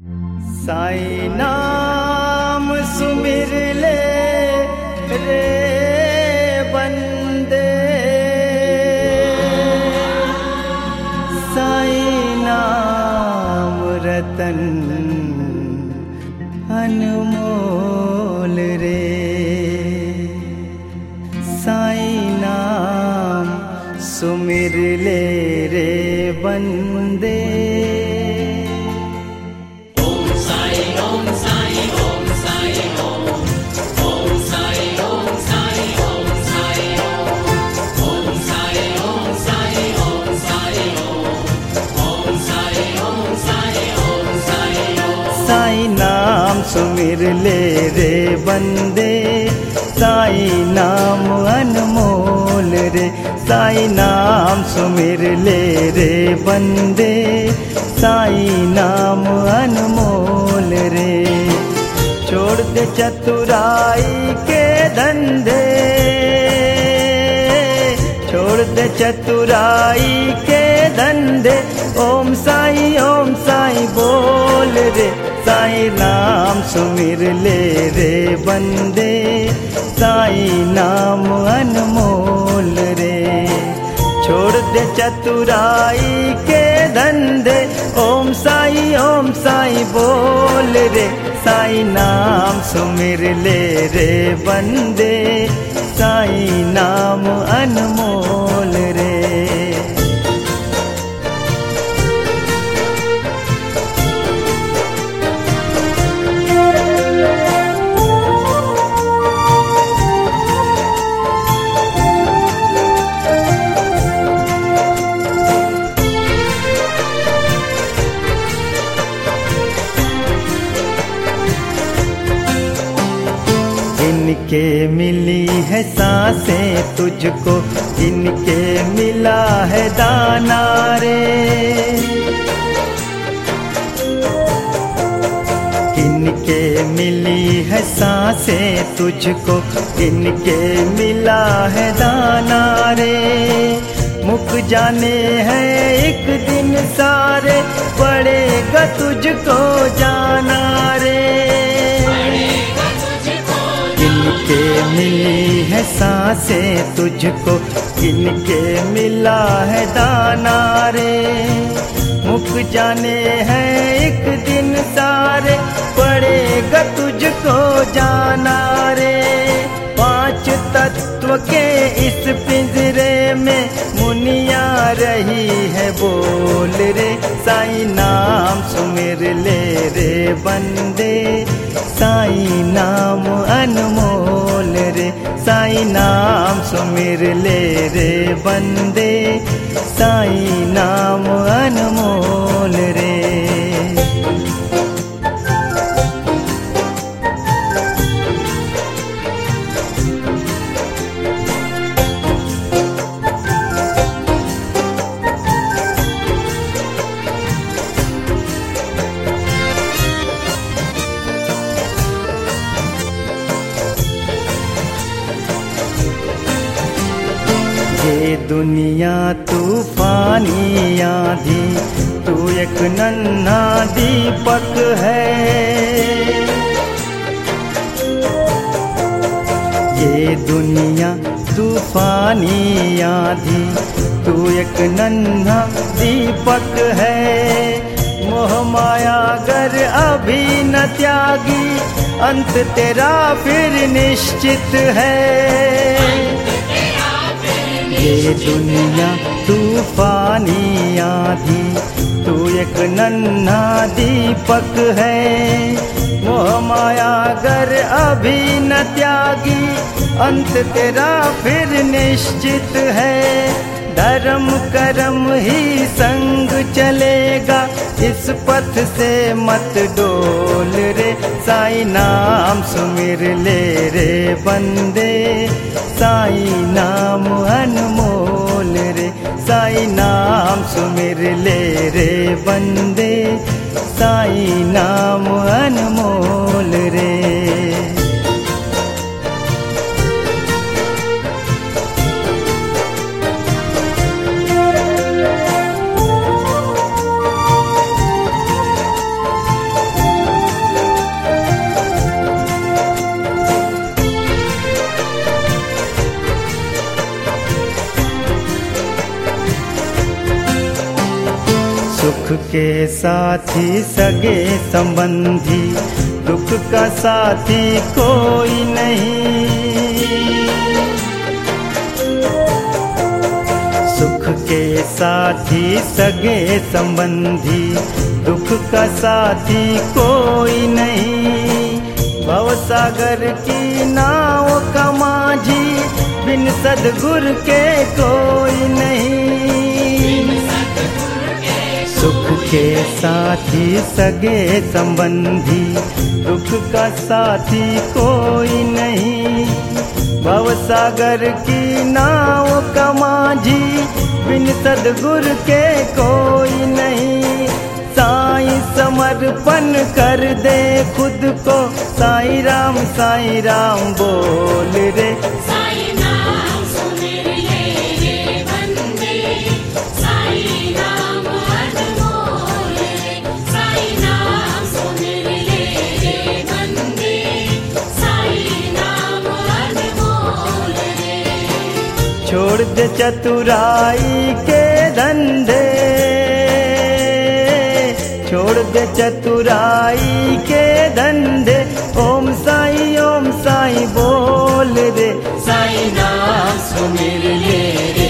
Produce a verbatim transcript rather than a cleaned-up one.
साईं नाम सुमिर ले रे बंदे, साईं नाम रतन अनमोल रे। साईं नाम सुमिर ले रे बंदे। सुमिर ले रे बंदे, साईं नाम अनमोल रे। साईं नाम सुमिर ले रे बंदे, साईं नाम अनमोल रे। छोड़ दे चतुराई के धंधे, छोड़ दे चतुराई के धंधे। ओम साईं ओम साईं बोल रे। साईं नाम सुमिर ले रे बंदे, साईं नाम अनमोल रे। छोड़ दे चतुराई के धंधे। ओम साईं ओम साईं बोल रे। साईं नाम सुमिर ले रे बंदे, साईं नाम अनमोल रे। इनके मिली है सांसें तुझको, इनके मिला है दाना रे। इनके मिली है सांसें तुझको, इनके मिला है दाना रे। मुक जाने हैं एक दिन सारे, पड़ेगा तुझको जाना रे। इनके मिली है सांसें तुझको, इनके मिला है दाना रे। मुक जाने हैं एक दिन सारे, पड़ेगा तुझको जाना रे। पांच तत्व के इस पिंजरे में मुनिया रही है बोल रे। साईं नाम सुमिर ले रे बंदे, साईं नाम अनमोल रे। साईं नाम सुमिर ले रे बंदे, साईं नाम अनमोल रे। ये दुनिया तूफानी आंधी, तू एक नन्हा दीपक है। ये दुनिया तूफानी आंधी, तू एक नन्हा दीपक है। मोह माया गर अभी न त्यागी, अंत तेरा फिर निश्चित है। ये दुनिया तूफानी आंधी, तू एक नन्हा दीपक है। मोह माया गर अभी न त्यागी, अंत तेरा फिर निश्चित है। धर्म कर्म ही संग चलेगा, इस पथ से मत डोल रे। साईं नाम सुमिर ले रे बंदे, साईं नाम अनमोल रे। साईं नाम सुमिर ले रे बंदे, साईं नाम अनमोल रे। के साथी सगे संबंधी, दुख का साथी कोई नहीं। सुख के साथी सगे संबंधी, दुख का साथी कोई नहीं। भवसागर की नाव का माझी, बिन सद्गुर के कोई नहीं। सुख के साथी सगे संबंधी, दुख का साथी कोई नहीं। भवसागर की नाव का माझी, बिन सद्गुर के कोई नहीं। साईं समर्पण कर दे खुद को, साईं राम साईं राम बोल रे। साईं नाम सुमिर ले रे बंदे, साईं नाम अनमोल रे। साईं नाम सुमिर ले रे बंदे, साईं नाम अनमोल रे। छोड़ दे चतुराई के धंधे, छोड़ दे चतुराई के धंधे। ओम साईं ओम साईं बोल रे, साईं नाम सुमिर ले रे।